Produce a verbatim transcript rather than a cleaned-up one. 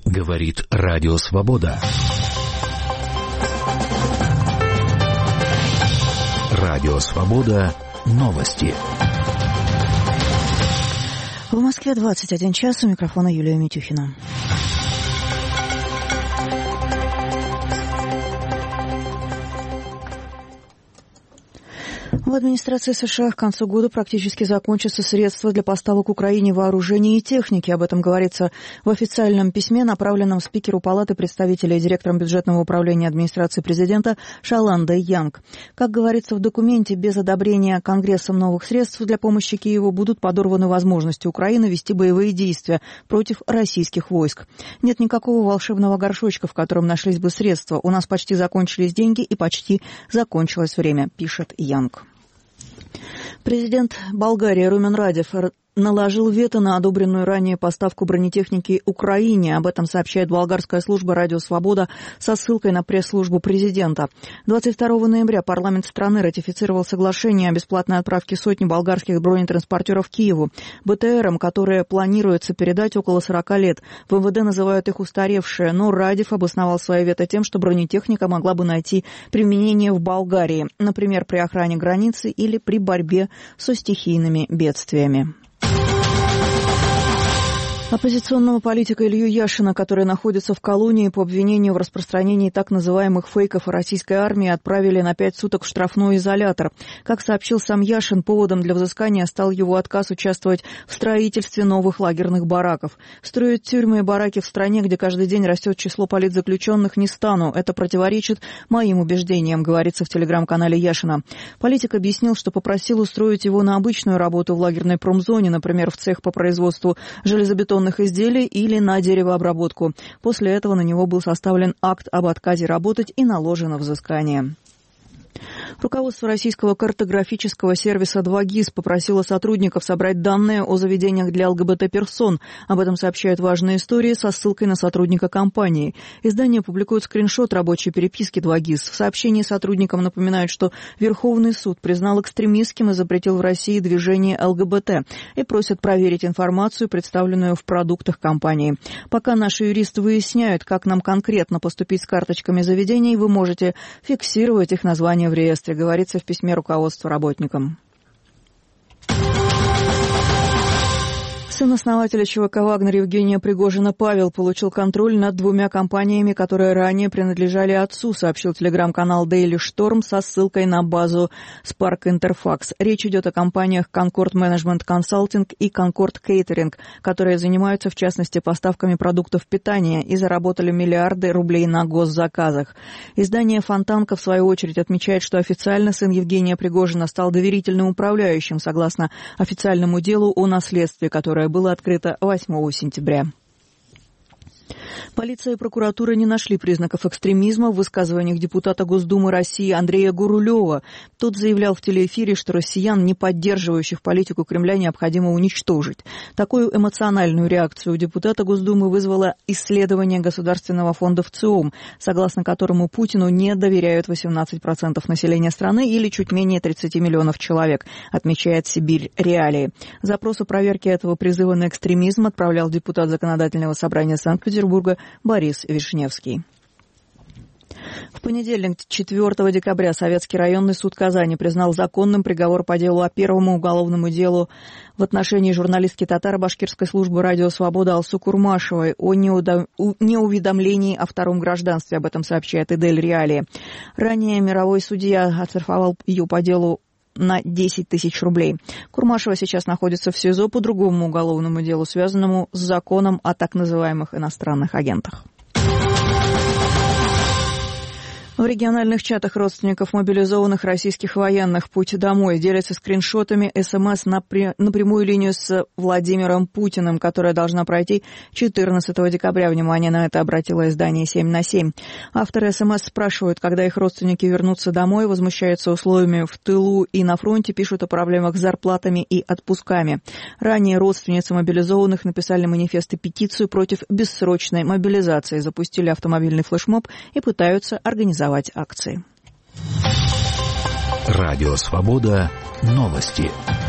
Говорит Радио Свобода. Радио Свобода. Новости. В Москве двадцать один час. У микрофона Юлия Митюхина. В администрации США к концу года практически закончатся средства для поставок Украине вооружений и техники. Об этом говорится в официальном письме, направленном спикеру Палаты представителей и директором бюджетного управления администрации президента Шаландой Янг. Как говорится в документе, без одобрения Конгрессом новых средств для помощи Киеву будут подорваны возможности Украины вести боевые действия против российских войск. Нет никакого волшебного горшочка, в котором нашлись бы средства. У нас почти закончились деньги и почти закончилось время, пишет Янг. Президент Болгарии Румен Радев наложил вето на одобренную ранее поставку бронетехники Украине. Об этом сообщает болгарская служба «Радио Свобода» со ссылкой на пресс-службу президента. двадцать второго ноября парламент страны ратифицировал соглашение о бесплатной отправке сотни болгарских бронетранспортеров Киеву. БТРам, которые планируется передать около сорока лет. В МВД называют их устаревшие, но Радев обосновал свое вето тем, что бронетехника могла бы найти применение в Болгарии, например, при охране границы или при борьбе со стихийными бедствиями. Оппозиционного политика Илью Яшина, который находится в колонии по обвинению в распространении так называемых фейков о российской армии, отправили на пять суток в штрафной изолятор. Как сообщил сам Яшин, поводом для взыскания стал его отказ участвовать в строительстве новых лагерных бараков. Строить тюрьмы и бараки в стране, где каждый день растет число политзаключенных, не стану. Это противоречит моим убеждениям, говорится в телеграм-канале Яшина. Политик объяснил, что попросил устроить его на обычную работу в лагерной промзоне, например, в цех по производству железобетонных изделий или на деревообработку. После этого на него был составлен акт об отказе работать и наложено взыскание. Руководство российского картографического сервиса два гис попросило сотрудников собрать данные о заведениях для ЛГБТ-персон. Об этом сообщают «Важные истории» со ссылкой на сотрудника компании. Издание публикует скриншот рабочей переписки два гис. В сообщении сотрудникам напоминают, что Верховный суд признал экстремистским и запретил в России движение ЛГБТ и просят проверить информацию, представленную в продуктах компании. Пока наши юристы выясняют, как нам конкретно поступить с карточками заведений, вы можете фиксировать их название в реестре, говорится в письме руководства работникам. Сын основателя ЧВК «Вагнер» Евгения Пригожина Павел получил контроль над двумя компаниями, которые ранее принадлежали отцу, сообщил телеграм-канал Daily Storm со ссылкой на базу Spark Interfax. Речь идет о компаниях Concord Management Consulting и Concord Catering, которые занимаются, в частности, поставками продуктов питания и заработали миллиарды рублей на госзаказах. Издание «Фонтанка», в свою очередь, отмечает, что официально сын Евгения Пригожина стал доверительным управляющим, согласно официальному делу о наследстве, которое было открыто восьмого сентября. Полиция и прокуратура не нашли признаков экстремизма в высказываниях депутата Госдумы России Андрея Гурулева. Тот заявлял в телеэфире, что россиян, не поддерживающих политику Кремля, необходимо уничтожить. Такую эмоциональную реакцию у депутата Госдумы вызвало исследование Государственного фонда ВЦИОМ, согласно которому Путину не доверяют восемнадцать процентов населения страны или чуть менее тридцать миллионов человек, отмечает Сибирь Реалии. Запрос о проверке этого призыва на экстремизм отправлял депутат Законодательного собрания Санкт-Петербурга Борис Вишневский. В понедельник, четвёртого декабря, Советский районный суд Казани признал законным приговор по делу о первому уголовному делу в отношении журналистки татаро-башкирской службы «Радио Свобода» Алсу Курмашевой о неуведомлении о втором гражданстве. Об этом сообщает Идель Реалии. Ранее мировой судья оштрафовал ее по делу на десять тысяч рублей. Курмашева сейчас находится в СИЗО по другому уголовному делу, связанному с законом о так называемых иностранных агентах. В региональных чатах родственников мобилизованных российских военных «Путь домой» делятся скриншотами СМС на, при... на прямую линию с Владимиром Путиным, которая должна пройти четырнадцатого декабря. Внимание на это обратило издание семь на семь. Авторы СМС спрашивают, когда их родственники вернутся домой, возмущаются условиями в тылу и на фронте, пишут о проблемах с зарплатами и отпусками. Ранее родственницы мобилизованных написали манифест и петицию против бессрочной мобилизации, запустили автомобильный флешмоб и пытаются организовать акции. Радио Свобода. Новости.